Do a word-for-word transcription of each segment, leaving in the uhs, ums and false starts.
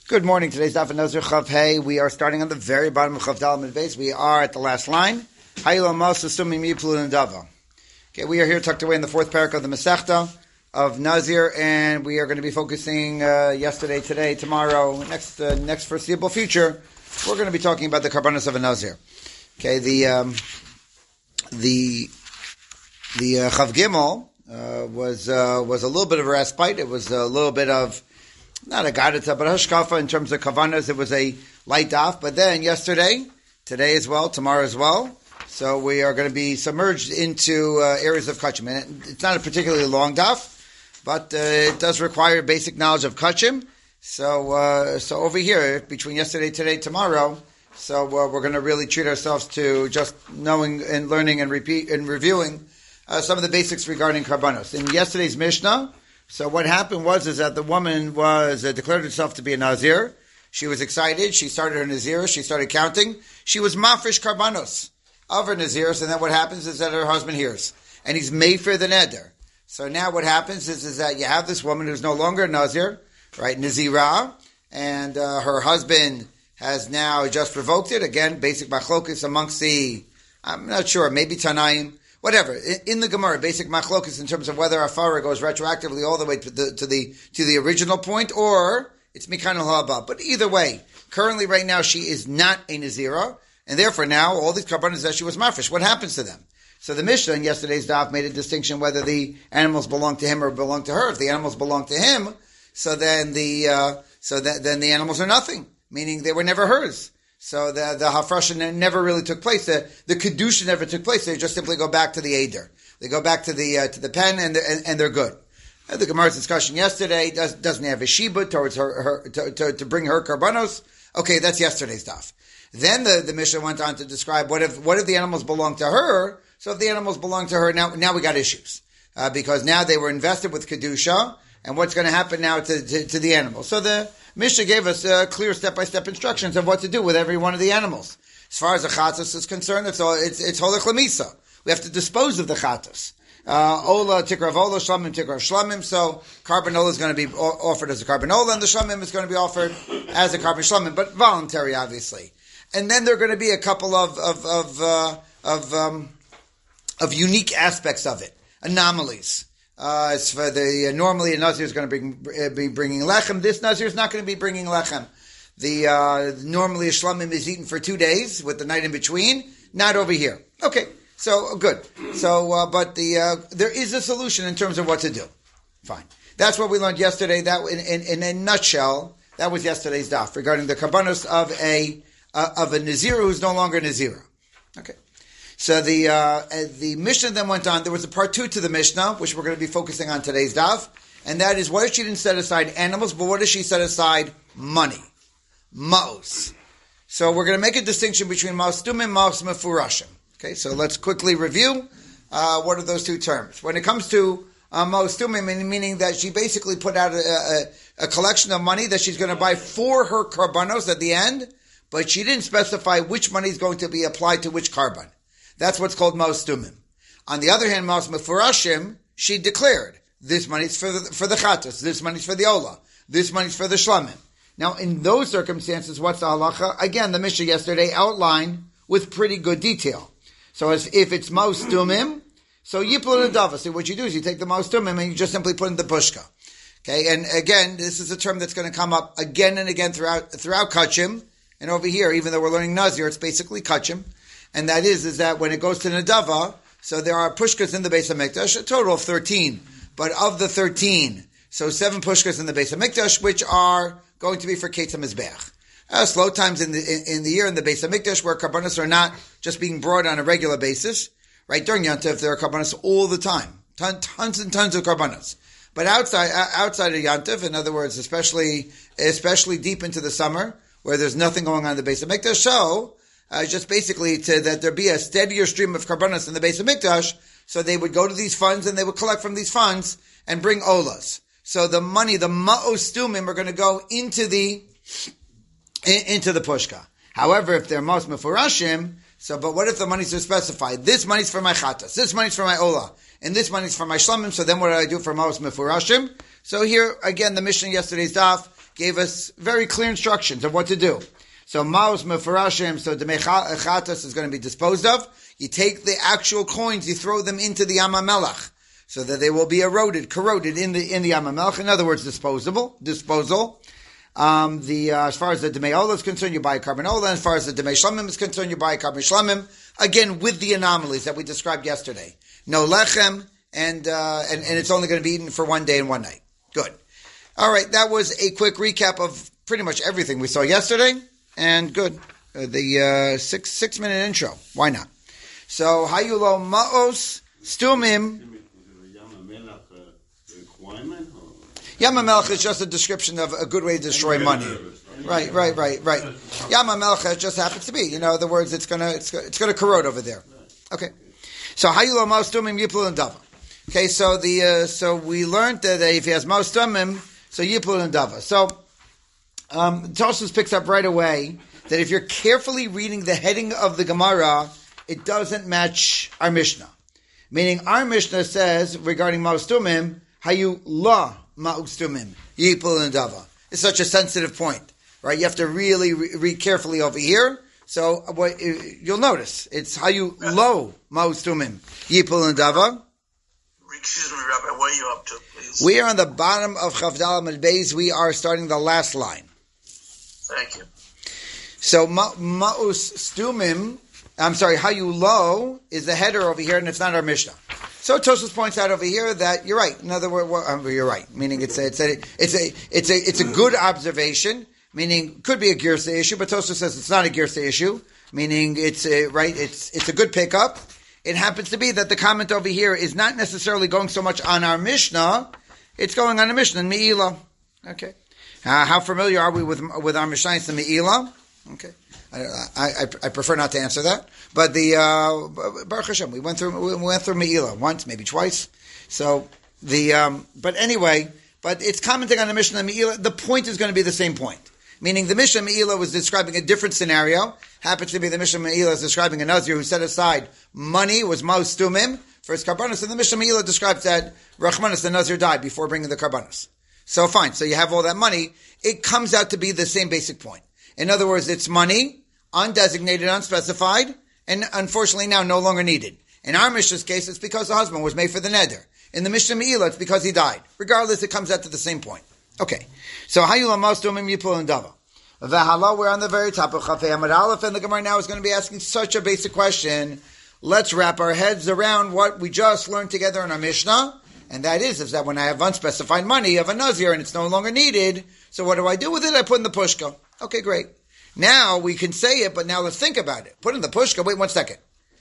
Good morning. Today's Daf Nazir Chav Hey. We are starting on the very bottom of Chav Dalet Mid Beis. We are at the last line. Hayil Mas Assuming Mipul Dava. Okay, we are here tucked away in the fourth parak of the Masechta of Nazir, and we are going to be focusing uh, yesterday, today, tomorrow, next uh, next foreseeable future. We're going to be talking about the Karbanos of a Nazir. Okay, the um, the the uh, Chav Gimel uh, was uh, was a little bit of a respite. It was a little bit of not a gadita, but a hashkafa in terms of kavanas. It was a light daf. But then yesterday, today as well, tomorrow as well. So we are going to be submerged into uh, areas of kachim. And it's not a particularly long daf, but uh, it does require basic knowledge of kachim. So uh, so over here, between yesterday, today, tomorrow, so uh, we're going to really treat ourselves to just knowing and learning and repeat and reviewing uh, some of the basics regarding karbanos. In yesterday's Mishnah, so what happened was is that the woman was uh, declared herself to be a Nazir. She was excited. She started her Nazir. She started counting. She was mafresh karbanos of her Nazirs. And then what happens is that her husband hears. And he's mefer the neder. So now what happens is, is that you have this woman who's no longer a Nazir, right, Nazirah. And uh, her husband has now just revoked it. Again, basic machlokus amongst the, I'm not sure, maybe Tanaim. Whatever. In the Gemara, basic machlokus in terms of whether Afara goes retroactively all the way to the to the to the original point, or it's Mikan al-Haba. But either way, currently right now she is not a Nazira, and therefore now all these karbanos that she was mafresh, what happens to them? So the Mishnah in yesterday's daf made a distinction whether the animals belong to him or belong to her. If the animals belong to him, so then the uh, so that then the animals are nothing, meaning they were never hers. So the the hafrasha never really took place. The the kedusha never took place. They just simply go back to the eder. They go back to the uh, to the pen, and and, and they're good. Uh, the Gemara's discussion yesterday does, doesn't have a shiba towards her, her to, to, to bring her karbanos. Okay, that's yesterday's stuff. Then the, the Mishnah went on to describe what if what if the animals belong to her. So if the animals belong to her, now now we got issues uh, because now they were invested with kedusha, and what's going to happen now to, to to the animals? So the Mishnah gave us uh, clear step-by-step instructions of what to do with every one of the animals. As far as the chatos is concerned, it's all, it's, it's holich lemisa. We have to dispose of the chatos. Uh, ola, tikrav ola, shlamim, tikrav shlamim. So, carbanola is going to be offered as a carbanola, and the shlamim is going to be offered as a carbon shlamim, but voluntary, obviously. And then there are going to be a couple of, of, of, uh, of, um, of unique aspects of it. Anomalies. Uh, as for the, uh, normally a Nazir is going to bring, uh, be bringing lechem. This Nazir is not going to be bringing lechem. The, uh, normally a shlamim is eaten for two days with the night in between. Not over here. Okay. So, good. So, uh, but the, uh, there is a solution in terms of what to do. Fine. That's what we learned yesterday. That, in, in, in a nutshell, that was yesterday's daf regarding the karbanos of a, uh, of a Nazir who's no longer a Nazira. Okay. So the uh, the Mishnah then went on. There was a part two to the Mishnah, which we're going to be focusing on today's daf, and that is what if she didn't set aside animals, but what if she set aside money, maos? So we're going to make a distinction between maos tumim and maos mefurashim. Okay, so let's quickly review uh, what are those two terms. When it comes to uh, maos tumim, meaning that she basically put out a, a, a collection of money that she's going to buy for her karbanos at the end, but she didn't specify which money is going to be applied to which karban. That's what's called maos tumim. On the other hand, maos mefurashim, she declared, this money's for the, for the chatos, this money's for the ola, this money's for the shlamim. Now, in those circumstances, what's the halacha? Again, the Mishnah yesterday outlined with pretty good detail. So as if it's maos tumim, so yiplu nedava. So what you do is you take the maos tumim and you just simply put in the pushka. Okay, and again, this is a term that's going to come up again and again throughout, throughout kachim. And over here, even though we're learning Nazir, it's basically kachim. And that is, is that when it goes to Nadava, so there are pushkas in the Beis HaMikdash, a total of thirteen. But of the thirteen, so seven pushkas in the Beis HaMikdash, which are going to be for Ketz HaMizbeach. Uh, slow times in the, in, in the year in the Beis HaMikdash, where karbanos are not just being brought on a regular basis, right? During Yantav, there are karbanos all the time. Ton, tons and tons of karbanos. But outside, uh, outside of Yantav, in other words, especially, especially deep into the summer, where there's nothing going on in the Beis HaMikdash, so, Uh, just basically to, that there be a steadier stream of karbanos in the Beis HaMikdash, so they would go to these funds and they would collect from these funds and bring olas. So the money, the maos tumim, are going to go into the in, into the pushka. However, if they're maos mefurashim, so but what if the monies are specified? This money's for my chatas, this money's for my ola, and this money's for my shlamim. So then what do I do for maos mefurashim? So here again, the Mishnah yesterday's daf gave us very clear instructions of what to do. So Maus Mefarashim, so the Mechatas is going to be disposed of. You take the actual coins, you throw them into the Yam HaMelech, so that they will be eroded, corroded in the in the Yam HaMelech. In other words, disposable, disposal. Um, the uh, as far as the Demei Ola is concerned, you buy a carbon Ola. As far as the Demei Shlamim is concerned, you buy a carbon Shlamim. Again, with the anomalies that we described yesterday. No lechem, and uh, and, and it's only going to be eaten for one day and one night. Good. All right, that was a quick recap of pretty much everything we saw yesterday, and good. Uh, the uh, six six minute intro. Why not? So Hayulo Maos Stumim. Yam HaMelech is just a description of a good way to destroy money. Right, right, right, right. Yam HaMelech just happens to be. You know, the words it's gonna it's, it's gonna corrode over there. Okay. So Hayulo Maos Stumim Yipul and Dava. Okay, so the uh, so we learned that if he has Maos Stumim, so Yipul and Dava. So um, Tosfos picks up right away that if you're carefully reading the heading of the Gemara, it doesn't match our Mishnah. Meaning our Mishnah says regarding Maos Stumim, Hayu La Maos Stumim Yipul and Dava. It's such a sensitive point, right? You have to really re- read carefully over here. So what you'll notice, it's Hayu Lo Maos Stumim Yipul and Dava. Excuse me, Rabbi, what are you up to, please? We are on the bottom of Chavdal Amud Beis. We are starting the last line. Thank you. So Maos Stumim, I'm sorry, Hayu Lo is the header over here, and it's not our Mishnah. So Tosfos points out over here that you're right. In other words, well, you're right. Meaning it's a, it's a, it's a, it's a, it's a good observation. Meaning could be a Girsa issue, but Tosfos says it's not a Girsa issue. Meaning it's a, right. It's it's a good pickup. It happens to be that the comment over here is not necessarily going so much on our Mishnah. It's going on a Mishnah in Me'ilah. Okay. Uh, how familiar are we with with our Mishnah in Me'ilah? Okay. I, I, I prefer not to answer that, but the uh, Baruch Hashem, we went through we went through Me'ilah once, maybe twice. So the um, but anyway, but it's commenting on the Mishnah Me'ilah. The point is going to be the same point, meaning the Mishnah Me'ilah was describing a different scenario. Happens to be the Mishnah Me'ilah is describing a Nazir who set aside money was Maos Stumim for his karbanos, and the Mishnah Me'ilah describes that Rachmanis the Nazir died before bringing the karbanos. So fine, so you have all that money. It comes out to be the same basic point. In other words, it's money, undesignated, unspecified, and unfortunately now no longer needed. In our Mishnah's case, it's because the husband was made for the neder. In the Mishnah Me'ilah, it's because he died. Regardless, it comes out to the same point. Okay. So, Hayula Maos Stumim Yipul and Dava. V'hala, we're on the very top of Chafei Amud Aleph, and the Gemara now is going to be asking such a basic question. Let's wrap our heads around what we just learned together in our Mishnah, and that is, is that when I have unspecified money of a Nazir and it's no longer needed, so what do I do with it? I put in the pushka. Okay, great. Now we can say it, but now let's think about it. Put in the pushka. Wait one second.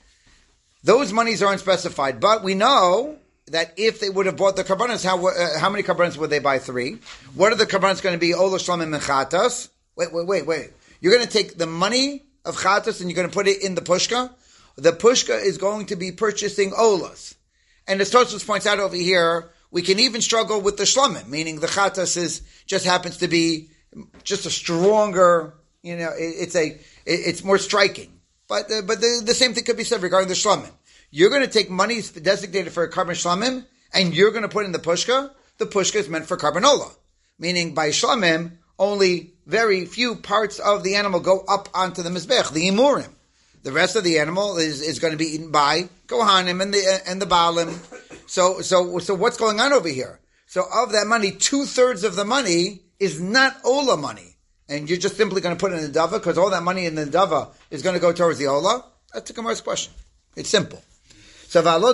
Those monies are unspecified, but we know that if they would have bought the karbanos, how uh, how many karbanos would they buy? Three. What are the karbanos going to be? Ola shlamim and chatas. Wait, wait, wait, wait. You're going to take the money of chatas and you're going to put it in the pushka. The pushka is going to be purchasing olas, and as Tosfos points out over here, we can even struggle with the shlamim, meaning the chatas is just happens to be just a stronger. You know, it, it's a, it, it's more striking. But uh, but the, the same thing could be said regarding the shlamim. You're going to take money designated for a carbon shlamim, and you're going to put in the pushka. The pushka is meant for carbanola, meaning by shlamim, only very few parts of the animal go up onto the mizbech, the imurim. The rest of the animal is, is going to be eaten by kohanim and the and the baalim. So so so what's going on over here? So of that money, two thirds of the money is not ola money. And you're just simply going to put it in the dava because all that money in the dava is going to go towards the ola? That's the Gemara's question. It's simple. So so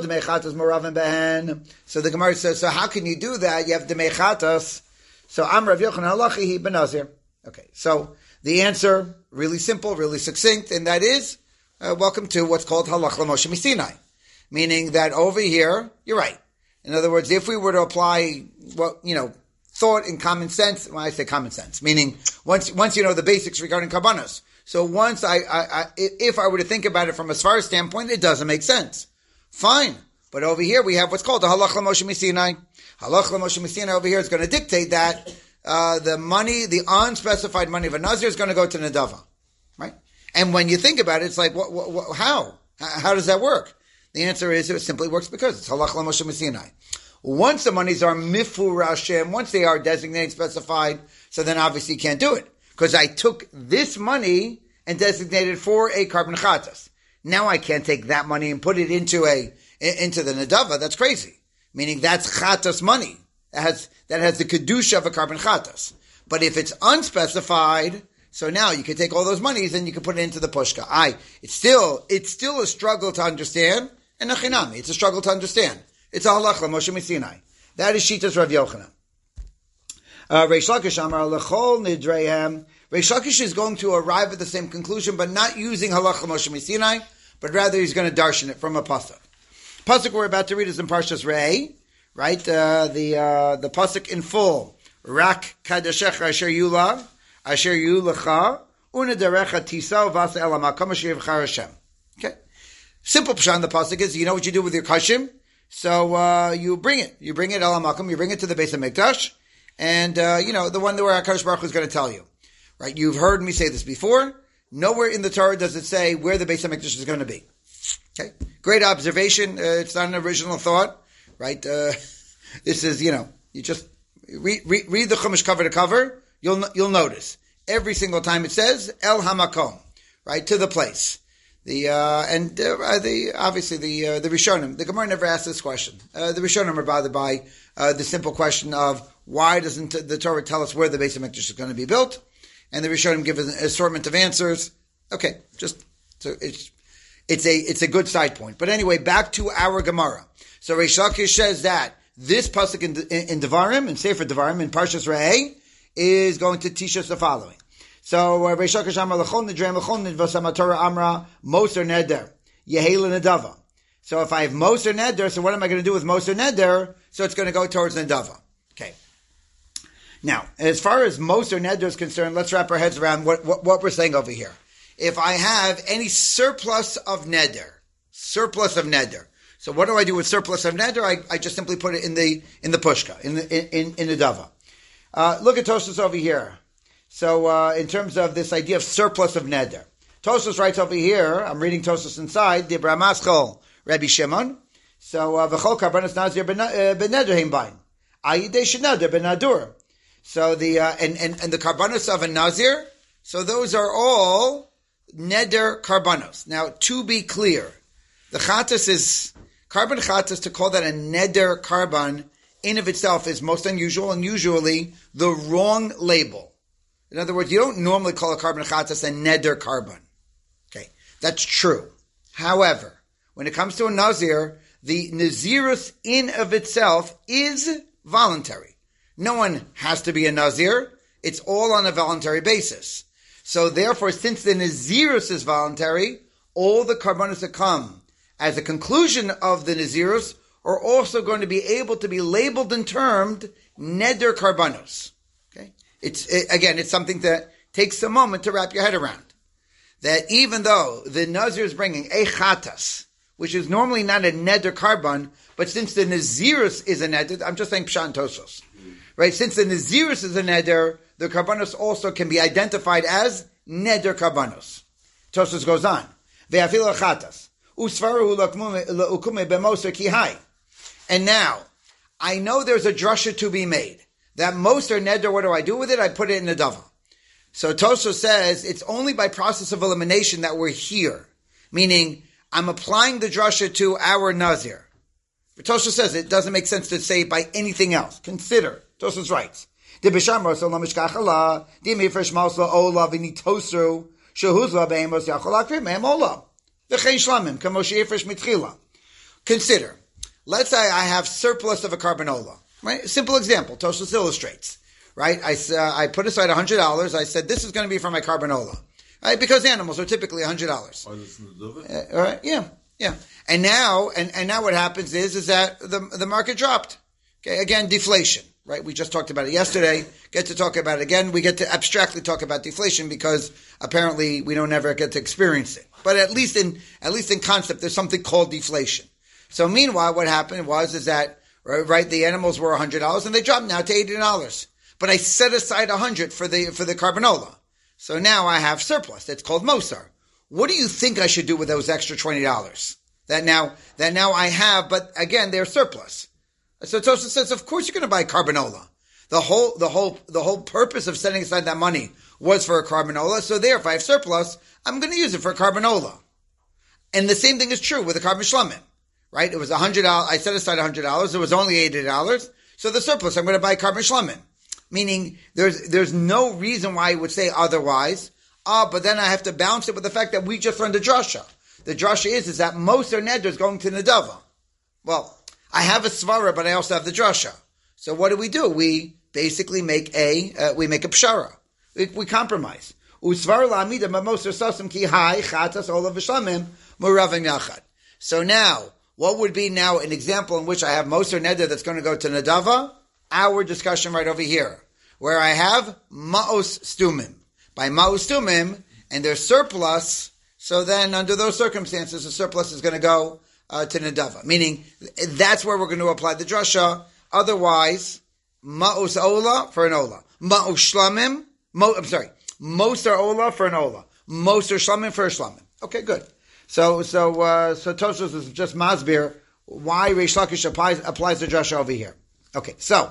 the Gemara says, so how can you do that? You have demei chatas. So Am Rav Yochanan halachi hi benazir. Okay, so the answer, really simple, really succinct, and that is, uh, welcome to what's called halach l'Moshe Misinai. Meaning that over here, you're right. In other words, if we were to apply what, you know, thought and common sense, when I say common sense, meaning once once you know the basics regarding karbanos. So once I, I, I if I were to think about it from a Sfar standpoint, it doesn't make sense. Fine. But over here we have what's called the halach l'Moshe Misinai. Halach l'Moshe Misinai over here is going to dictate that uh, the money, the unspecified money of a Nazir is going to go to Nadava. Right? And when you think about it, it's like, what, what, what, how? How does that work? The answer is it simply works because it's halach l'Moshe Misinai. Once the monies are mifurashim, once they are designated, specified, So then obviously you can't do it. Because I took this money and designated for a carbon chatas. Now I can't take that money and put it into a into the nadava. That's crazy. Meaning that's chatas money. That has, that has the kedusha of a carbon chatas. But if it's unspecified, so now you can take all those monies and you can put it into the pushka. I, it's still, it's still a struggle to understand. And nachinami, it's a struggle to understand. It's a halacha, Moshe Misinai. That is Shitas Rav Yochanan. Uh, Reish Lakish Amar Lechol Nidrehem. Reish Lakish is going to arrive at the same conclusion, but not using halacha Moshe Misinai, but rather he's going to darshan it from a pasuk. Pasuk we're about to read is in Parshas Re'eh, right? Uh, the uh, the pasuk in full. Rak kadeshecha asher yulav, asher yulacha, unedarecha tisau vasa elamakom asher yivchar Hashem. Okay. Simple pshat in the pasuk is, you know what you do with your kashim? So uh, you bring it. You bring it elamakom, you bring it to the Beis HaMikdash, and uh, you know, the one where HaKadosh Baruch Hu is going to tell you. Right? You've heard me say this before. Nowhere in the Torah does it say where the Beis HaMikdash is going to be. Okay? Great observation. Uh, it's not an original thought. Right? Uh, this is, you know, you just read, read, read the Chumash cover to cover. You'll you'll notice. Every single time it says, El Hamakom. Right? To the place. The uh, and uh, the obviously the uh, the Rishonim, the Gemara never asked this question. Uh, the Rishonim are bothered by uh, the simple question of why doesn't the Torah tell us where the Beis HaMikdash is going to be built? And the Rishonim give an assortment of answers. Okay, just so it's it's a it's a good side point. But anyway, back to our Gemara. So Reish Lakish says that this pasuk in, in, in Devarim, in Sefer Devarim, in Parshas Re'eh, is going to teach us the following. So Reish Lakish Amar Lechol Nidrei Lechol Nidvasam Torah Amra Moser Neder Yehela Nedava. So if I have Moser Neder, so what am I going to do with Moser Neder? So it's going to go towards Nedava. Okay. Now, as far as Moser Neder is concerned, let's wrap our heads around what, what, what we're saying over here. If I have any surplus of Neder, surplus of Neder. So what do I do with surplus of Neder? I, I just simply put it in the in the pushka, in the in, in the dava. Uh, look at Tosfos over here. So, uh, in terms of this idea of surplus of neder, Tosfos writes over here, I'm reading Tosfos inside, Dibra Maschol, Rabbi Shimon. So, v'chol karbanos nazir beneder heim bain. Ayidei sheneder benadur. So the, uh, and, and, and the karbanos of a nazir, so those are all neder karbanos. Now, to be clear, the chatas is, carbon chatas, to call that a neder karban, in of itself is most unusual and usually the wrong label. In other words, you don't normally call a carbon chatas a neder carbon. Okay, that's true. However, when it comes to a nazir, the nazirus in of itself is voluntary. No one has to be a nazir. It's all on a voluntary basis. So therefore, since the nazirus is voluntary, all the karbanos that come as a conclusion of the nazirus are also going to be able to be labeled and termed neder karbanos. It's, it, again, it's something that takes a moment to wrap your head around. That even though the Nazir is bringing a chatas, which is normally not a neder karban, but since the Nazirus is a neder, I'm just saying pshat and Tosfos, right? Since the Nazirus is a neder, the karbanos also can be identified as neder karbanos. Tosfos goes on. Ve'afil chatas. Usfaru la'ukume b'moser kihai. And now, I know there's a drasha to be made. That moser neder, what do I do with it? I put it in the dava. So Tosfos says it's only by process of elimination that we're here. Meaning, I'm applying the drasha to our nazir. But Tosfos says it doesn't make sense to say it by anything else. Consider. Tosfos writes. Consider. Let's say I have surplus of a carbanola. Right? Simple example. Tosfos illustrates. Right? I, uh, I put aside one hundred dollars. I said, this is going to be for my carbanola. Right? Because animals are typically one hundred dollars. Uh, all right? Yeah. Yeah. And now, and, and now what happens is, is that the, the market dropped. Okay. Again, deflation. Right? We just talked about it yesterday. Get to talk about it again. We get to abstractly talk about deflation because apparently we don't ever get to experience it. But at least in, at least in concept, there's something called deflation. So meanwhile, what happened was, is that, right, the animals were one hundred dollars and they dropped now to eighty dollars. But I set aside one hundred dollars for the, for the carbanola. So now I have surplus. It's called Mosar. What do you think I should do with those extra twenty dollars? That now, that now I have, but again, they're surplus. So Tosfos says, of course you're going to buy carbanola. The whole, the whole, the whole purpose of setting aside that money was for a carbanola. So there, if I have surplus, I'm going to use it for a carbanola. And the same thing is true with a carbon shlamim, right? It was a hundred dollars. I set aside a hundred dollars. It was only eighty dollars. So the surplus, I'm going to buy carbon shlamim. Meaning, there's there's no reason why I would say otherwise. Ah, but then I have to balance it with the fact that we just learned the drasha. The drasha is is that most are neder is going to nedava. Well, I have a svara, but I also have the drasha. So what do we do? We basically make a uh, we make a pshara. We, we compromise. Usvar la'amida b'moser sasem ki hai chatas olav v'shlamim muravim yachad. So now, what would be now an example in which I have moser neder that's going to go to nedava? Our discussion right over here, where I have ma'os stumim. By ma'os stumim, and there's surplus, so then under those circumstances, the surplus is going to go uh, to nedava. Meaning, that's where we're going to apply the drasha. Otherwise, ma'os ola for an ola. Ma'os shlamim, mo, I'm sorry, moser ola for an ola. Moser shlamim for a shlamim. Okay, good. So, so, uh, so Tosfos is just masbir why Reish Lakish applies, applies the drasha over here. Okay, so,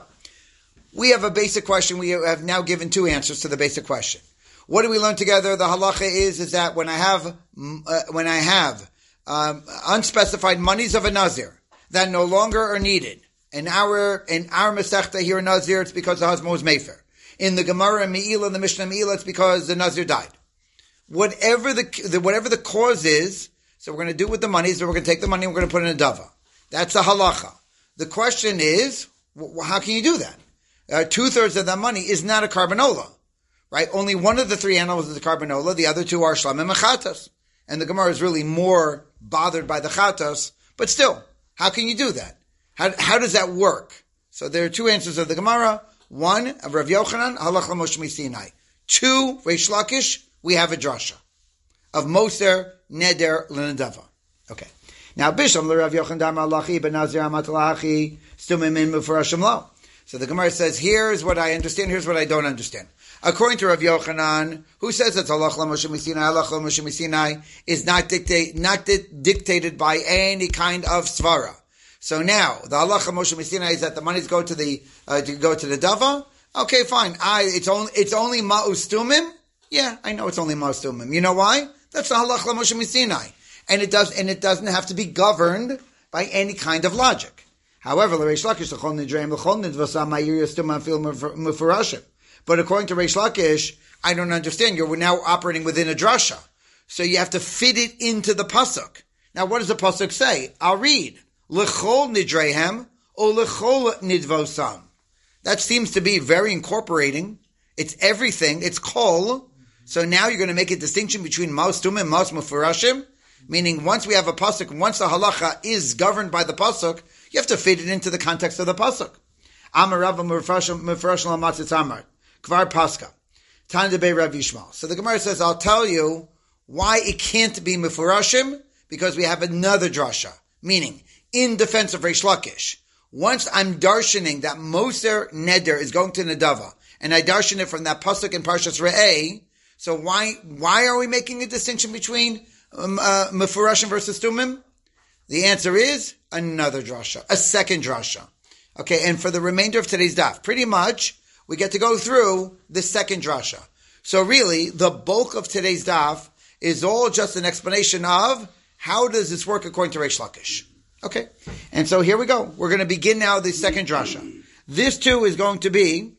we have a basic question. We have now given two answers to the basic question. What do we learn together? The halacha is, is that when I have, uh, when I have, um, unspecified monies of a nazir that no longer are needed, in our, in our Masechta here in Nazir, it's because the husband was Mefer. In the Gemara and Me'ila, the Mishnah Me'ila, it's because the Nazir died. Whatever the, the whatever the cause is, so we're going to do with the money, so we're going to take the money and we're going to put it in a dava. That's the halacha. The question is, well, how can you do that? Uh, two-thirds of that money is not a carbanola, right? Only one of the three animals is a carbanola, the other two are shlamim and chatas. And the Gemara is really more bothered by the chatas, but still, how can you do that? How, how does that work? So there are two answers of the Gemara. One, of Rav Yochanan, halacha Moshe Misinai. Two, Reish Lakish, we have a drasha of Moser Neder L'Nedava. Okay. Now, Bisham Rav Yochanan Damar Lachi Ben Nazir Amat Lachi Stumim In Mufarashim Lo. So the Gemara says, here's what I understand, here's what I don't understand. According to Rav Yochanan, who says that halacha Moshe Misinai, halacha Moshe Misinai is not dictate, not di- dictated by any kind of svara. So now, the halacha Moshe Misinai is that the monies go to the, uh, to go to the dava. Okay, fine. I, it's only, it's only ma'us tumim. Yeah, I know it's only ma'us tumim. You know why? That's the halacha Moshe Misinai. And it does, and it doesn't have to be governed by any kind of logic. However, Reish Lakish, l'chol nidreim, l'chol nidvasa, ma'ir yastum anfil mufurashim. But according to Reish Lakish, I don't understand. You're now operating within a drasha. So you have to fit it into the pasuk. Now, what does the pasuk say? I'll read. L'chol nidrehem or l'chol nidvosam. That seems to be very incorporating. It's everything. It's kol. So now you're going to make a distinction between maus tum and maus mufurashim. Meaning once we have a pasuk, once the halacha is governed by the pasuk, you have to fit it into the context of the pasuk. Amar Rav mufurashim mufurashim lamatzitz amar. Kvar paska. Tan debei Rav Yishmael. So the Gemara says, I'll tell you why it can't be mufurashim, because we have another drasha. Meaning, in defense of Reish Lakish, once I'm darshaning that Moser Neder is going to Nedava, and I darshan it from that pasuk in Parshas Re'eh, so why why are we making a distinction between um, uh, Mefurashim versus Tumim? The answer is another drasha, a second drasha. Okay, and for the remainder of today's daf, pretty much we get to go through the second drasha. So really, the bulk of today's daf is all just an explanation of how does this work according to Reish Lakish. Okay, and so here we go. We're going to begin now the second drasha. This too is going to be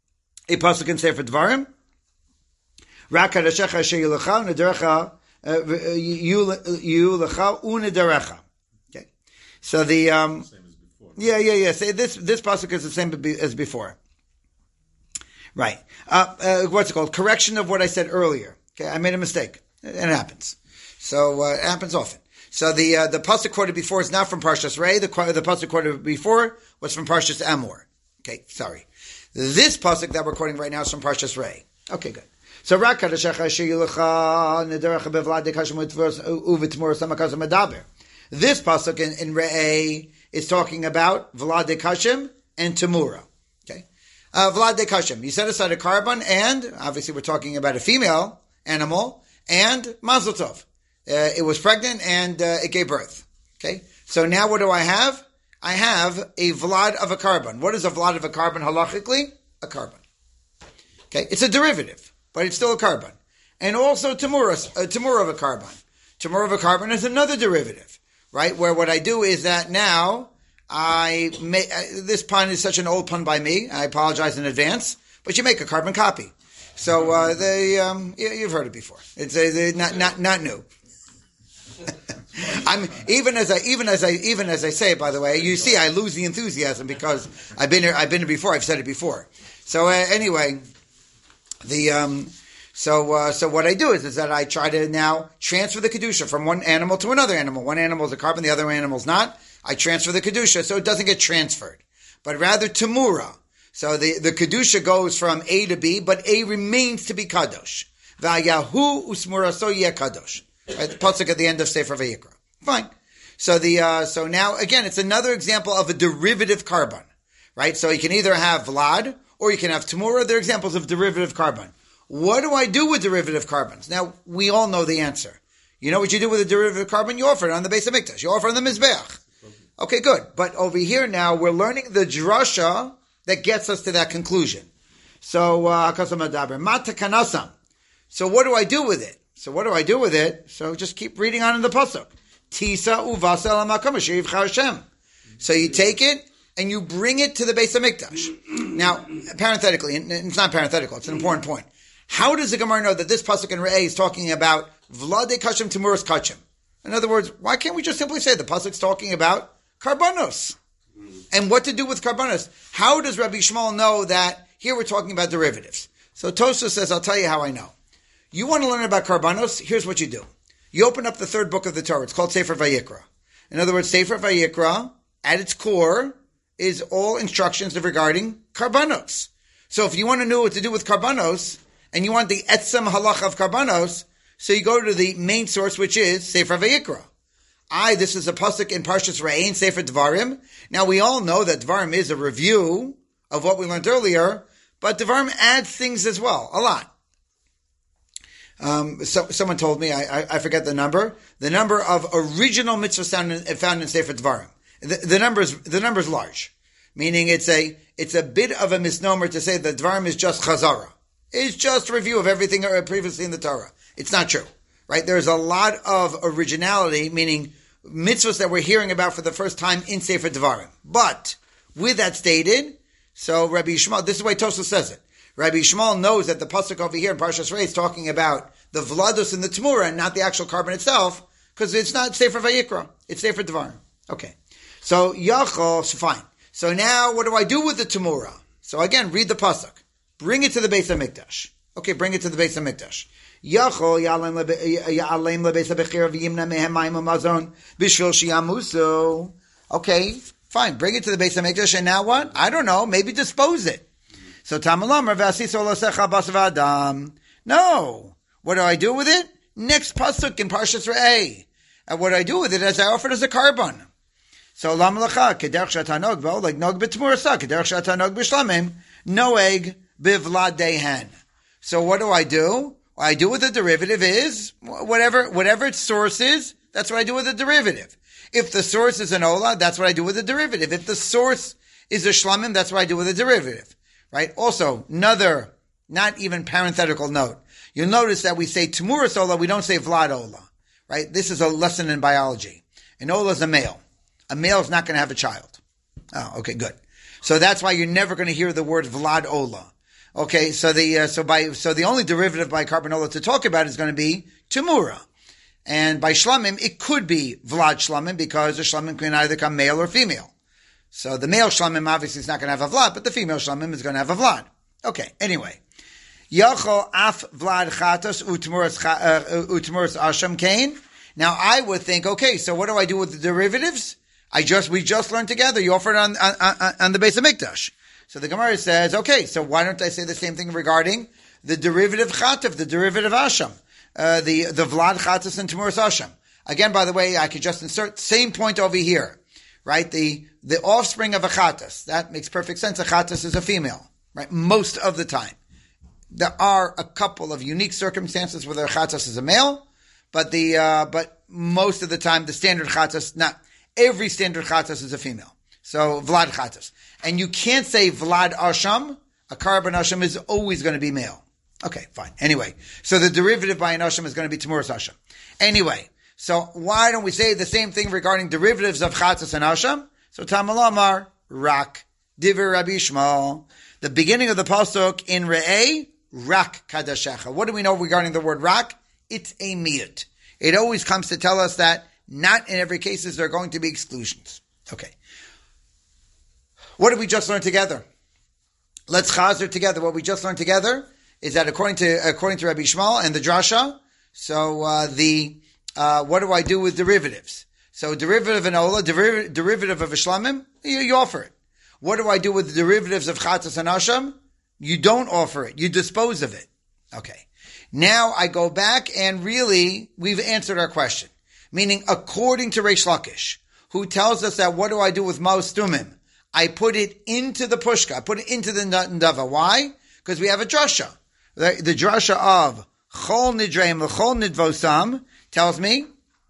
a pasuk in Sefer Dvarim. Rak hadashecha asher yulecha u'nederecha yulecha u'nederecha. Okay, so the um, same as before. Yeah, yeah, yeah. So this this pasuk is the same as before. Right. Uh, uh, what's it called? Correction of what I said earlier. Okay, I made a mistake. It happens. So uh, it happens often. So the uh, the pasuk quoted before is not from Parshas Re'eh. The the pasuk quoted before was from Parshas Emor. Okay, sorry. This pasuk that we're quoting right now is from Parshas Re'eh. Okay, good. So Rak hadashecha asher yulecha nederecha bevlad dekashim uvitmur samakaz medaber. This pasuk in, in Re'eh is talking about Vlad dekashim and Temura. Okay, uh, Vlad dekashim. You set aside a carbon, and obviously we're talking about a female animal, and Mazel Tov. Uh, it was pregnant and uh, it gave birth. Okay, so now what do I have? I have a vlad of a carbon. What is a vlad of a carbon halachically? a carbon. Okay, it's a derivative, but it's still a carbon. And also Tamura, a Tamura of a carbon. Tamura of a carbon is another derivative, right? Where what I do is that now I make, this pun is such an old pun by me, I apologize in advance, but you make a carbon copy. So, uh, they, um, you, you've heard it before. It's a, not, not, not new. I'm, even as I, even as I, even as I say it, by the way, you see I lose the enthusiasm because I've been here, I've been here before, I've said it before. So, uh, anyway, the, um, So, uh, so what I do is, is that I try to now transfer the Kedusha from one animal to another animal. One animal is a carbon, the other animal is not. I transfer the Kedusha, so it doesn't get transferred, but rather Tamura. So the, the Kedusha goes from A to B, but A remains to be Kadosh. Va'yahu usmura so yeh Kadosh. Right, the pasuk at the end of Sefer Vayikra. Fine. So the, uh, so now, again, it's another example of a derivative carbon. Right? So you can either have Vlad, or you can have Tamura. They're examples of derivative carbon. What do I do with derivative carbons? Now, we all know the answer. You know what you do with a derivative carbon? You offer it on the Beis HaMikdash. You offer it on the Mizbeach. Okay, good. But over here now, we're learning the drasha that gets us to that conclusion. So, uh, so what do I do with it? So what do I do with it? So just keep reading on in the pasuk. Tisa uvasa al makom asher yivchar Hashem. So you take it and you bring it to the Beis HaMikdash. Now, parenthetically, it's not parenthetical, it's an important point. How does the Gemara know that this pasuk in Re'eh is talking about Vlade Kachim Timuras Kachim? In other words, why can't we just simply say the pasuk's talking about Karbanos? And what to do with Karbanos? How does Rabbi Shmuel know that here we're talking about derivatives? So Tosfos says, I'll tell you how I know. You want to learn about Karbanos? Here's what you do. You open up the third book of the Torah. It's called Sefer Vayikra. In other words, Sefer Vayikra, at its core, is all instructions regarding Karbanos. So if you want to know what to do with Karbanos, and you want the etzem halacha of karbanos, so you go to the main source, which is Sefer Vayikra. I, this is a pasuk in Parshas Re'eh in Sefer Dvarim. Now we all know that Dvarim is a review of what we learned earlier, but Dvarim adds things as well, a lot. Um, so, someone told me, I, I, I forget the number, the number of original mitzvahs found in, found in Sefer Dvarim. The, the number is, the number is large. Meaning it's a, it's a bit of a misnomer to say that Dvarim is just chazara. It's just a review of everything previously in the Torah. It's not true, right? There's a lot of originality, meaning mitzvahs that we're hearing about for the first time in Sefer Devarim. But with that stated, so Rabbi Yishmael, this is the way Tosfos says it. Rabbi Yishmael knows that the pasuk over here in Parshas Re'eh is talking about the Vlados and the Tamura and not the actual carbon itself, because it's not Sefer Vayikra. It's Sefer Devarim. Okay. So Yachol, so fine. So now what do I do with the Tamura? So again, read the pasuk. Bring it to the Beis HaMikdash. Okay, bring it to the Beis HaMikdash. Yachol ya'alem lebeis habechira v'yimna mehem mayim hamazon b'shvil shiyamuso. Okay, fine. Bring it to the Beis HaMikdash, and now what? I don't know. Maybe dispose it. So Tamalamar v'asiso l'secha bas v'adam. No. What do I do with it? Next pasuk in Parshas Re'eh. And what do I do with it? As I offer it as a carbon. So lam lecha kederch shatanog v'o like nog b'tmurasa kederch shatanog b'shlamim noeg bivlad dehen. So what do I do? What I do with the derivative is whatever whatever its source is. That's what I do with the derivative. If the source is an ola, that's what I do with the derivative. If the source is a shlamim, that's what I do with the derivative. Right? Also, another, not even parenthetical note. You'll notice that we say Tmuras ola, we don't say Vlad ola. Right? This is a lesson in biology. An ola is a male. A male is not going to have a child. Oh, okay, good. So that's why you're never going to hear the word Vlad ola. Okay, so the uh, so by so the only derivative by carbon ola to talk about is going to be Tamura. And by shlamim, it could be Vlad shlamim, because the shlamim can either come male or female. So the male shlamim obviously is not going to have a Vlad, but the female shlamim is going to have a Vlad. Okay, anyway. Yachol af Vlad chatos utmuras asham kain. Now I would think, okay, so what do I do with the derivatives? I just we just learned together. You offer it on on, on the Beis HaMikdash. So the Gemara says, okay, so why don't I say the same thing regarding the derivative chatav, the derivative asham, uh, the the Vlad chatos and Tmuras asham. Again, by the way, I could just insert same point over here, right? The the offspring of a chatos, that makes perfect sense. A chatos is a female, right? Most of the time, there are a couple of unique circumstances where the chatos is a male, but the uh, but most of the time, the standard chatos, not every standard chatos is a female. So Vlad chatos. And you can't say Vlad Asham a carbon asham is always going to be male. Okay, fine. Anyway, so the derivative by an asham is going to be Tamuras asham. Anyway, so why don't we say the same thing regarding derivatives of chatzas and asham? So Tamalamar, rak, diver Rabbi Yishmael. The beginning of the pasuk in Re'eh, rak kadashecha. What do we know regarding the word rak? It's a miyut. It always comes to tell us that not in every case is there going to be exclusions. Okay. What did we just learn together? Let's chazer together. What we just learned together is that according to according to Rabbi Yishmael and the drasha, so uh, the uh, what do I do with derivatives? So derivative of an ola, deriv- derivative of a shlamim, you, you offer it. What do I do with the derivatives of chatzas and asham? You don't offer it. You dispose of it. Okay. Now I go back and really we've answered our question. Meaning, according to Reish Lakish, who tells us that what do I do with Ma'os Tumim? I put it into the pushka. I put it into the ndava. Why? Because we have a drasha. The, the drasha of Chol Nidreim L'Chol Nidvosam tells me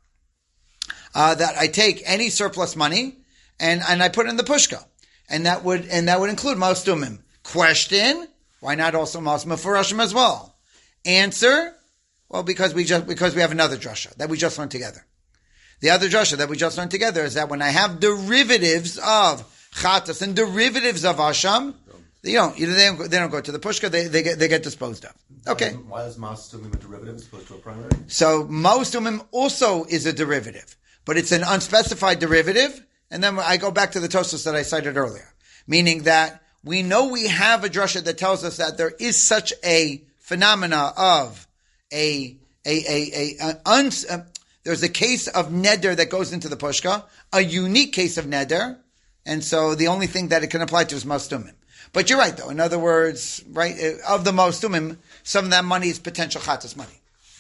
uh, that I take any surplus money and, and I put it in the pushka. And that would and that would include Ma'os Tumim. Question, why not also Ma'os Mefarashim as well? Answer, well, because we just because we have another drasha that we just learned together. The other drasha that we just learned together is that when I have derivatives of chatas and derivatives of asham, you don't, you know, they don't, they don't go to the pushka, they, they get, they get disposed of. Okay. Why is Ma'os Tumim a derivative as opposed to a primary? So Ma'os Tumim also is a derivative, but it's an unspecified derivative. And then I go back to the Tosfos that I cited earlier, meaning that we know we have a drasha that tells us that there is such a phenomena of a, a, a, a, a uns, uh, there's a case of neder that goes into the pushka, a unique case of neder, and so the only thing that it can apply to is Ma'os Tumim. But you're right, though. In other words, right, of the Ma'os Tumim, some of that money is potential chatas money.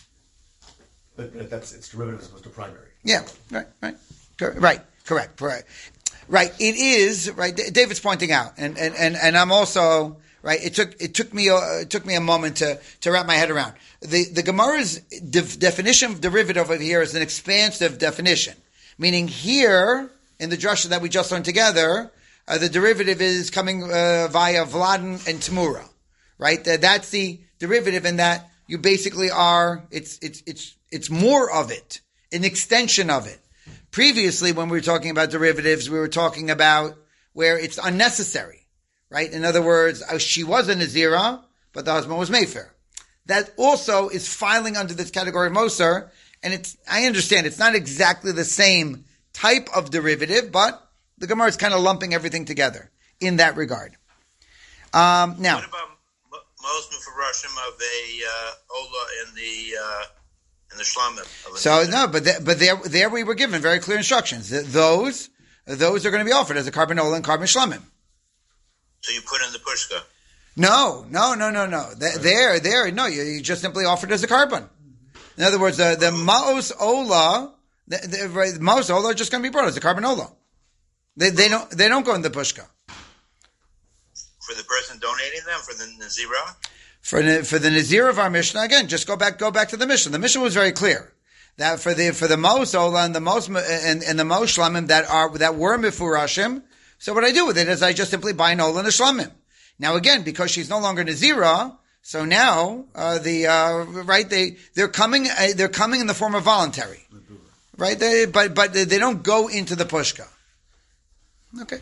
But, but that's it's derivative as opposed to primary. Yeah, right, right, right, correct, right, right. It is right. David's pointing out, and and and, and I'm also right. It took it took me a, it took me a moment to to wrap my head around the the Gemara's de- definition of derivative over here is an expansive definition, meaning here in the drasha that we just learned together, uh, the derivative is coming uh, via Vladin and Tamura, right? That, that's the derivative, in that you basically are. It's it's it's it's more of it, an extension of it. Previously, when we were talking about derivatives, we were talking about where it's unnecessary, right? In other words, she was a Nazira, but the husband was Mayfair. That also is filing under this category of Moser, and it's, I understand it's not exactly the same type of derivative, but the Gemara is kind of lumping everything together in that regard. Um, now, what about Ma'os Mefarashim of a uh, Ola in the uh, in the Shlamim? So no, but the, but there there we were given very clear instructions. Those those are going to be offered as a carbon Ola and carbon Shlamim. So you put in the pushka. No, no, no, no, no. There, there, no. You, you just simply offer it as a carbon. In other words, the, the Ma'os Ola, the, the, the Ma'os Ola are just going to be brought as a carbon Ola. They, they don't, they don't go in the pushka. For the person donating them, for the Nazira? For the, for the Nazir of our Mishnah, again, just go back, go back to the Mishnah. The Mishnah was very clear that for the, for the Ma'os Ola and the Ma'os, and, and the Ma'os Shlamim that are, that were Mefurashim, so what I do with it is I just simply buy an Ola and a Shlamim. Now again, because she's no longer Nazira, so now uh, the uh, right they they're coming uh, they're coming in the form of voluntary, right? They, but but they don't go into the pushka. Okay.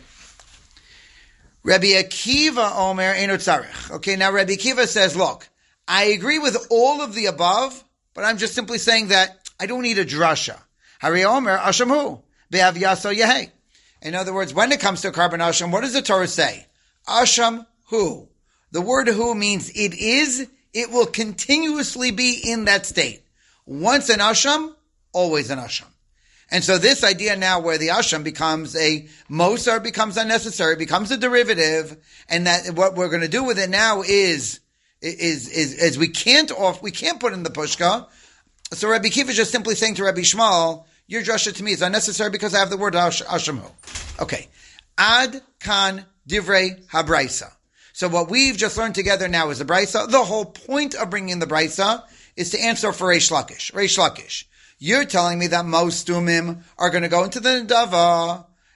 Rabbi Akiva Omer Eino Tzarich. Okay, now Rabbi Akiva says, look, I agree with all of the above, but I'm just simply saying that I don't need a drasha. Hari Omer Ashamhu Be'av Yaso Yehei. In other words, when it comes to carbon asham, what does the Torah say? Asham hu. The word hu means it is, it will continuously be in that state. Once an asham, always an asham. And so this idea now where the asham becomes a mosar, becomes unnecessary, becomes a derivative, and that what we're going to do with it now is, is, is, is we can't off, we can't put in the pushka. So Rabbi Kiva is just simply saying to Rabbi Shmuel, your drasha to me is unnecessary because I have the word ash, asham hu. Okay. Ad kan divrei habraisa. So what we've just learned together now is the Brisa. The whole point of bringing in the Brisa is to answer for Reish Lakish. Reish Lakish, you're telling me that most Tumim are going to go into the Nadava,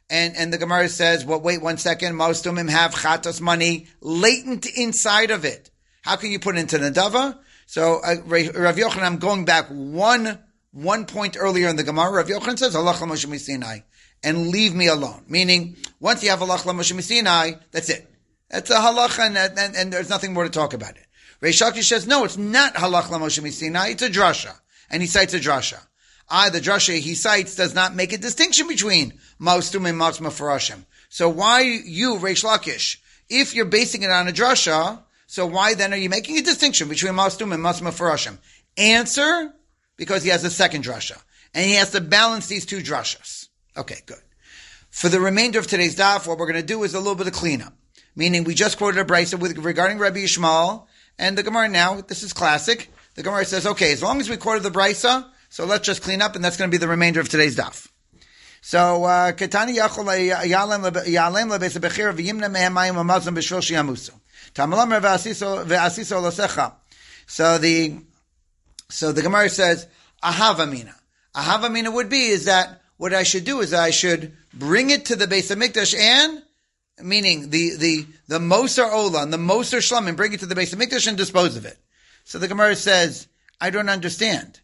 And, and the Gemara says, well, wait one second. Most of them have chatos money latent inside of it. How can you put it into Nadava? So, uh, Rav Yochanan, I'm going back one, one point earlier in the Gemara. Rav Yochanan says, halach l'Moshe Sinai, and leave me alone. Meaning, once you have halach l'Moshe Sinai, that's it. That's a halacha, and, and, and there's nothing more to talk about it. Reish Lakish says, no, it's not halach l'Moshe Sinai, it's a drasha. And he cites a drasha. Ah, the drasha he cites does not make a distinction between Maustum and Matzma Farashim. So why you, Reish Lakish, if you're basing it on a drasha, so why then are you making a distinction between Maustum and Matzma Farashim? Answer, because he has a second drasha. And he has to balance these two drashas. Okay, good. For the remainder of today's daf, what we're going to do is a little bit of cleanup. Meaning we just quoted a brisa with regarding Rabbi Yishmael, and the Gemara now, this is classic, the Gemara says, okay, as long as we quoted the brisa, so let's just clean up, and that's going to be the remainder of today's daf. So, Ketani yachol yalem lebeis bechir v'yimna mehem mayim amazon b'shvil shiyamusu. Tamalam ve'asiso ve'asiso losecha. So the, so the Gemara says, ahavamina. Ahavamina would be is that what I should do is I should bring it to the Beis Hamikdash and, meaning the the the Moser Ola and the Moser Shlamim, bring it to the Beis Hamikdash and dispose of it. So the Gemara says, I don't understand.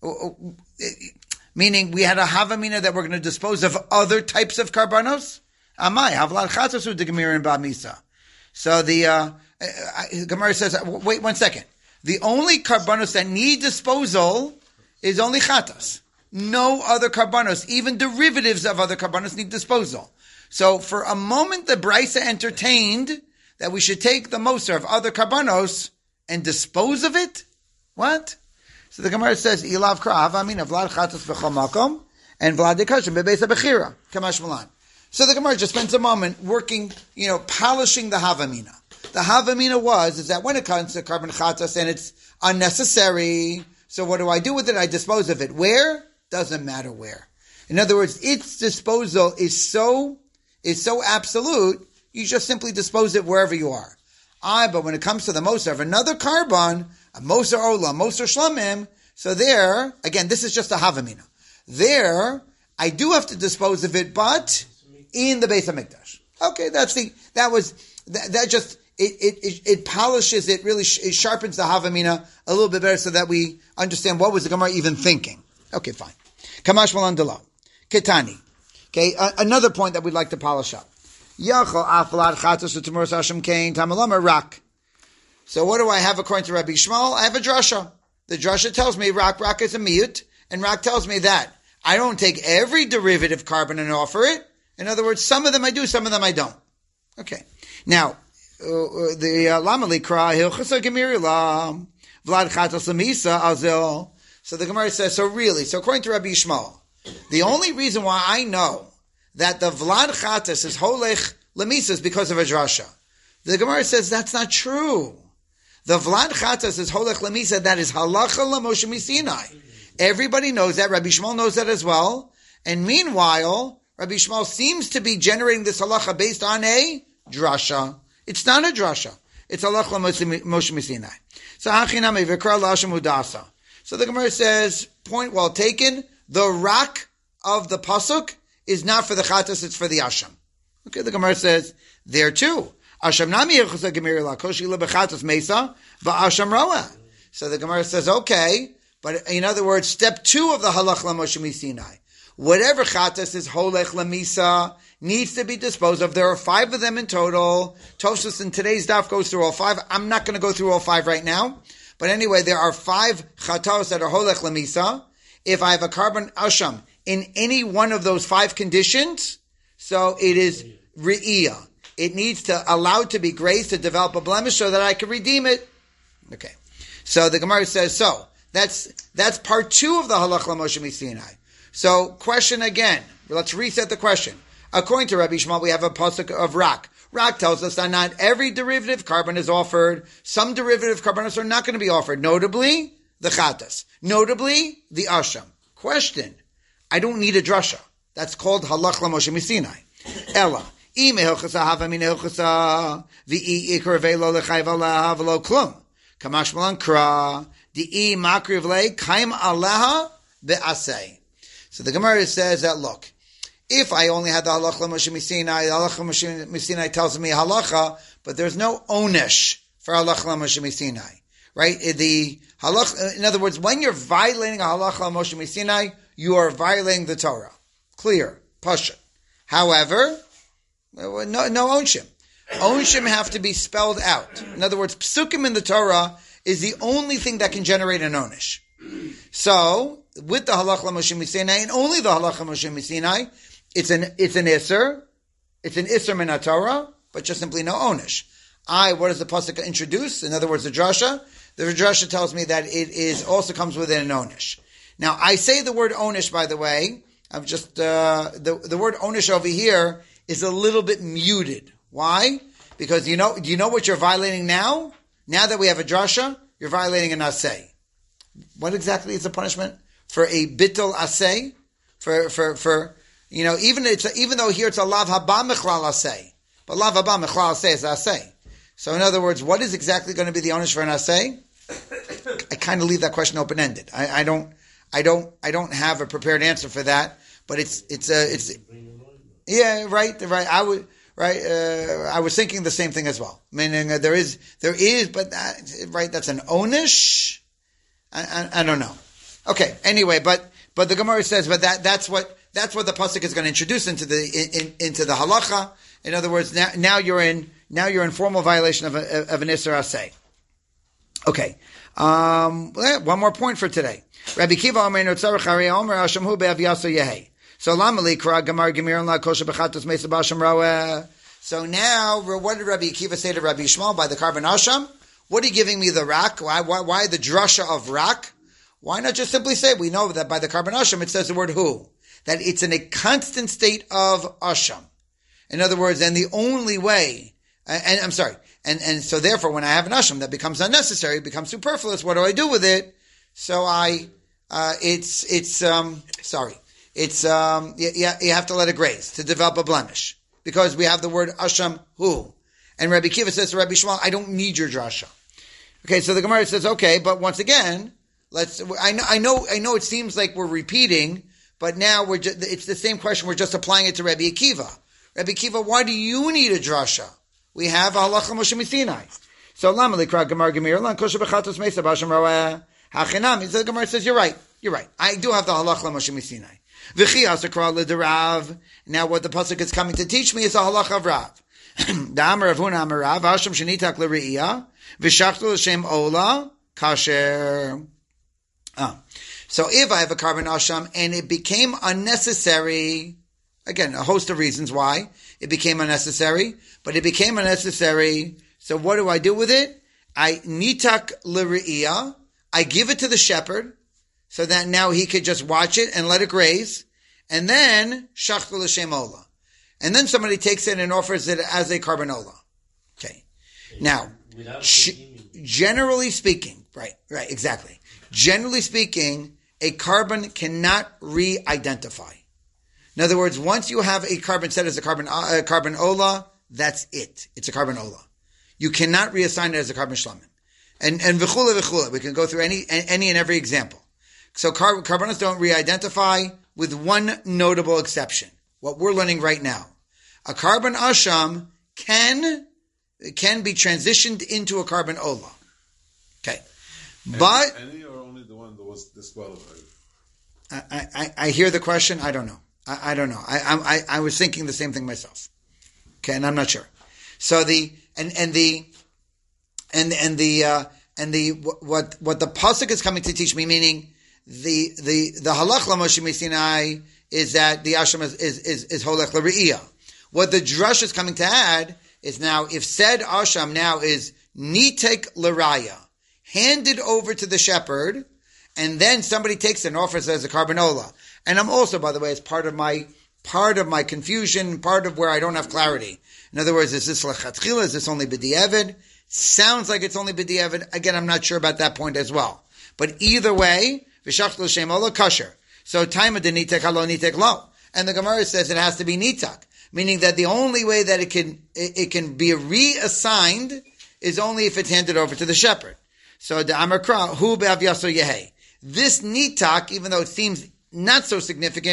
Meaning, we had a havamina that we're going to dispose of other types of karbanos. Amai havlad chatzasu de gemir and ba'misa. So the uh, Gemara says, wait one second. The only karbanos that need disposal is only chatas. No other karbanos, even derivatives of other karbanos, need disposal. So for a moment, the brisa entertained that we should take the moser of other karbanos and dispose of it. What? So the Gemara says, "Ilav krav amin vlad chatas v'chol makom and vlad dekashim bebeis bechira kamash malan." So the Gemara just spends a moment working, you know, polishing the havamina. The havamina was is that when it comes to carbon chatas and it's unnecessary, so what do I do with it? I dispose of it. Where? Doesn't matter where. In other words, its disposal is so is so absolute. You just simply dispose it wherever you are. Ah, but when it comes to the moser of another carbon, a moser ola, a moser shlamim, so there, again, this is just a havamina. There, I do have to dispose of it, but in the Beis Hamikdash. Okay, that's the, that was, that, that just, it, it, it, it polishes, it really, sh- it sharpens the havamina a little bit better so that we understand what was the Gemara even thinking. Okay, fine. Kamash malan delo. Ketani. Okay, uh, another point that we'd like to polish up. Yachol afalad chatos u'temur sashim kain tamalama rak. So what do I have according to Rabbi Yishmael? I have a drasha. The drasha tells me rak, rak is a miyut, and rak tells me that I don't take every derivative carbon and offer it. In other words, some of them I do, some of them I don't. Okay. Now, uh, the lama likra hilchasa gemiri lam vlad chatos lemisa azil. So the Gemara says, so really, so according to Rabbi Yishmael, the only reason why I know that the Vlad Chatas is Holech Lemisa is because of a drasha. The Gemara says that's not true. The Vlad Chatas is Holech Lemisa, that is Halacha LaMoshe Misinai. Everybody knows that. Rabbi Shmuel knows that as well. And meanwhile, Rabbi Shmuel seems to be generating this halacha based on a drasha. It's not a drasha. It's Halacha LaMoshe Misinai. So Hachiname V'kra L'Hashem Udasa. So the Gemara says, point well taken, the rak of the pasuk is not for the chatas, it's for the asham. Okay, the Gemara says, there too. Asham nami yechusa gemir lakoshi lebechatas mesa, va'asham roa. So the Gemara says, okay, but in other words, step two of the halach l'Moshe Misinai. Whatever chatas is holech lemisa needs to be disposed of. There are five of them in total. Tosfos in today's daf goes through all five. I'm not going to go through all five right now. But anyway, there are five chatos that are holech lemisa. If I have a carbon asham in any one of those five conditions, so it is re'iyah. It needs to allow it to be grazed to develop a blemish so that I can redeem it. Okay. So the Gemara says, so, that's, that's part two of the halach l'Moshe Misinai. So, question again. Let's reset the question. According to Rabbi Shmuel, we have a pasuk of rak. Rak tells us that not every derivative carbon is offered. Some derivative carbonos are not going to be offered. Notably, the chatas. Notably, the asham. Question. I don't need a drasha. That's called halach l'Moshe Misinai. Ella. I mehilchasa hava min hilchasa v'i ikar ve'lo l'chayv alaha v'lo klum. Kamash malan kra. Di'i makriv le kaim alaha be'asei. So the Gemara says that, look, if I only had the halacha Moshe Sinai, the halacha Moshe Sinai tells me halacha, but there's no onesh for halacha Moshe Sinai, right? The halacha, in other words, when you're violating a halacha Moshe Sinai, you are violating the Torah. Clear, pasha. However, no, no onshim. Onshim have to be spelled out. In other words, psukim in the Torah is the only thing that can generate an onish. So, with the halacha Moshe Sinai, and only the halacha Moshe Sinai, it's an it's an isser, it's an isser min Torah, but just simply no onish. I, what does the pasuk introduce? In other words, the drasha. The drasha tells me that it is also comes within an onish. Now, I say the word onish, by the way. I'm just uh, the the word onish over here is a little bit muted. Why? Because you know, do you know what you're violating now? Now that we have a drasha, you're violating an asay. What exactly is the punishment for a bittul asay? For for for you know, even it's a, even though here it's a lav haba mechlal asay, but lav haba mechlal asay is asay. So in other words, what is exactly going to be the onish for an asay? I kind of leave that question open ended. I, I don't I don't I don't have a prepared answer for that. But it's it's uh, it's yeah right right I would right uh, I was thinking the same thing as well. Meaning uh, there is there is but that, right that's an onish. I, I, I don't know. Okay. Anyway, but but the Gemara says but that that's what that's what the pasuk is going to introduce into the in, into the halacha. In other words, now now you're in now you're in formal violation of a, of an isser asay. Okay. Um, one more point for today. Rabbi Kiva Omer Notzarech Harei Omer Hashem Be'av Yaso Yehi. So Lamali Kra Gamar Gemir La Kosher Bechatos Mesa Basham Roeh. So now, what did Rabbi Akiva say to Rabbi Yishmael by the Karban Asham? What are you giving me the rak? Why, why, why the drasha of rak? Why not just simply say, we know that by the Karban Asham it says the word who. That it's in a constant state of Asham. In other words, and the only way, and, and I'm sorry, and, and so therefore when I have an Asham that becomes unnecessary, becomes superfluous, what do I do with it? So I, uh, it's, it's, um, sorry. It's, um, you, you have to let it graze to develop a blemish. Because we have the word Asham hu. And Rabbi Kiva says to Rabbi Shmuel, I don't need your drasha. Okay, so the Gemara says, okay, but once again, let's, I know, I know, I know it seems like we're repeating, but now we're just, it's the same question, we're just applying it to Rabbi Akiva. Rabbi Akiva, why do you need a drasha? We have halacha Moshe Sinai. So, Lama Likra Gemar Gemir, Lan Kosher Bechatos Mesa Basham Roeh. Hachinam, the Gemara says, you're right, you're right. I do have the halacha Moshe Sinai. Now what the pasuk is coming to teach me is a halacha of Rav. The Amar of Huna Amar Rav, Hashem shenitak l're'iyah, v'shachtu l'shem ola, kasher. Ah. So if I have a Karban Asham and it became unnecessary, again, a host of reasons why it became unnecessary, but it became unnecessary, so what do I do with it? I nitak l're'iyah, I give it to the shepherd, so that now he could just watch it and let it graze. And then, shachtu l'shem ola. And then somebody takes it and offers it as a Karban ola. Okay. Now, sh- generally speaking, right, right, exactly. Generally speaking, a Karban cannot re-identify. In other words, once you have a Karban set as a Karban, uh, Karban ola, that's it. It's a Karban ola. You cannot reassign it as a Karban shlamim. And, and v'chula v'chula. We can go through any, any and every example. So car- Karbanos don't re-identify with one notable exception. What we're learning right now. A Karban Asham can, can be transitioned into a Karban Ola. Okay. Any, but... Any or only the one that was disqualified? I, I, I hear the question. I don't know. I, I don't know. I, I, I was thinking the same thing myself. Okay, and I'm not sure. So the, and, and the, and, and the, uh, and the, what, what the pasuk is coming to teach me, meaning, The the the halach Moshe Sinai is that the asham is is is, is holech l're'iyah. What the drush is coming to add is now if said asham now is nitek l'raya, handed over to the shepherd, and then somebody takes it and offers it as a Karban ola. And I'm also, by the way, as part of my part of my confusion, part of where I don't have clarity. In other words, is this lechatchila? Is this only b'di'evid? Sounds like it's only b'di'evid. Again, I'm not sure about that point as well. But either way. V'shachtu l'shem ola kasher. So time of the nitek halo nitek lo. And the Gemara says it has to be nitak, meaning that the only way that it can it, it can be reassigned is only if it's handed over to the shepherd. So the Amar Kra hu be'av yaso yehi. This nitak, even though it seems not so significant,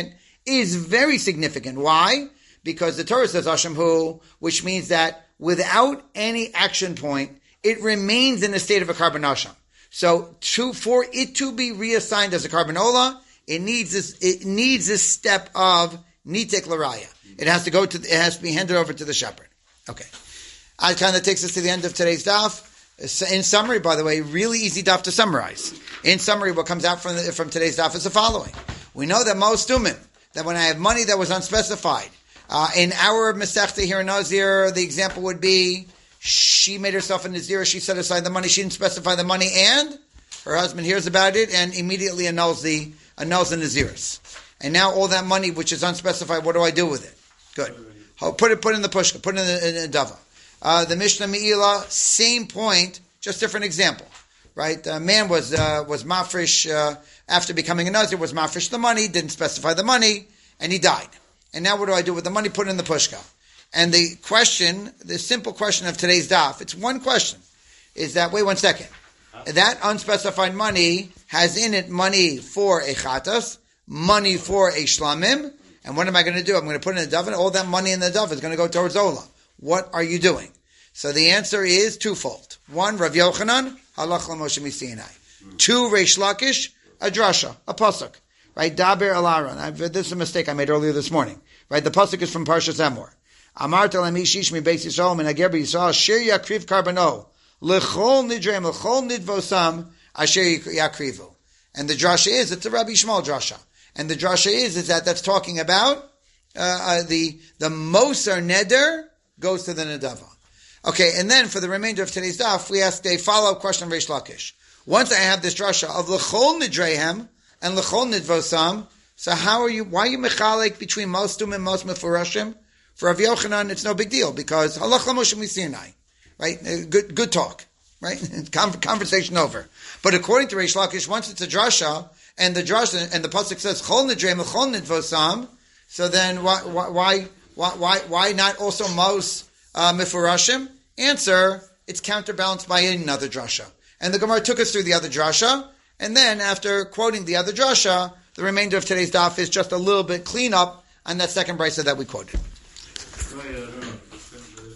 is very significant. Why? Because the Torah says Hashem Hu, which means that without any action point, it remains in the state of a carbon Hashem. So to, for it to be reassigned as a carbon Ola, it needs this, it needs this step of Nitek Laraya. It has to go to, it has to be handed over to the shepherd. Okay. That kind of takes us to the end of today's daf. In summary, by the way, really easy daf to summarize. In summary, what comes out from the, from today's daf is the following. We know that most Tumim, that when I have money that was unspecified, uh, in our Masechta here in Nazir, the example would be, she made herself a Nazir, she set aside the money, she didn't specify the money, and her husband hears about it and immediately annuls the, annuls the Naziris. And now all that money, which is unspecified, what do I do with it? Good. Put it, put it in the pushka, put it in the, in the dava. Uh, the Mishnah Me'ila, same point, just different example. Right? A man was, uh, was mafresh, uh, after becoming a Nazir, was mafresh the money, didn't specify the money, and he died. And now what do I do with the money? Put it in the pushka. And the question, the simple question of today's daf, it's one question, is that, wait one second, that unspecified money has in it money for a chatas, money for a shlamim, and what am I going to do? I'm going to put in a dove, and all that money in the dove is going to go towards Ola. What are you doing? So the answer is twofold. One, Rav Yochanan, halach l'Moshe miSinai. Two, Reish Lakish, a drasha, a pasuk. Right? Daber al Aaron. This is a mistake I made earlier this morning. Right? The pasuk is from Parshas Emor. Amart el Amishish mi Beis Yisrael min Hager b'Yisrael Asher Yakriv Karbano L'chol Nidreim L'chol Nidvosam Asher Yakrivu. And the drasha is, it's a Rabbi Shmuel drasha. And the drasha is, is that that's talking about uh, uh, the the Moser Neder goes to the Nedava. Okay, and then for the remainder of today's daf, we ask a follow-up question of Reish Lakish. Once I have this drasha of L'chol Nidrehem and L'chol Nidvosam, so how are you, why are you mechalek between Mostum and Mos Meforashim? For Rav Yochanan, it's no big deal, because halach l'Moshe miSinai, right? Good, good talk, right? Conversation over. But according to Reish Lakish, once it's a drasha, and the drasha, and the pasuk says, chol nidreim, chol nidvosam, so then why, why, why, why, why not also Mos uh, Meforashim? Answer, it's counterbalanced by another drasha. And the Gemara took us through the other drasha, and then after quoting the other drasha, the remainder of today's daf is just a little bit cleanup on that second brisa that we quoted. Right, uh,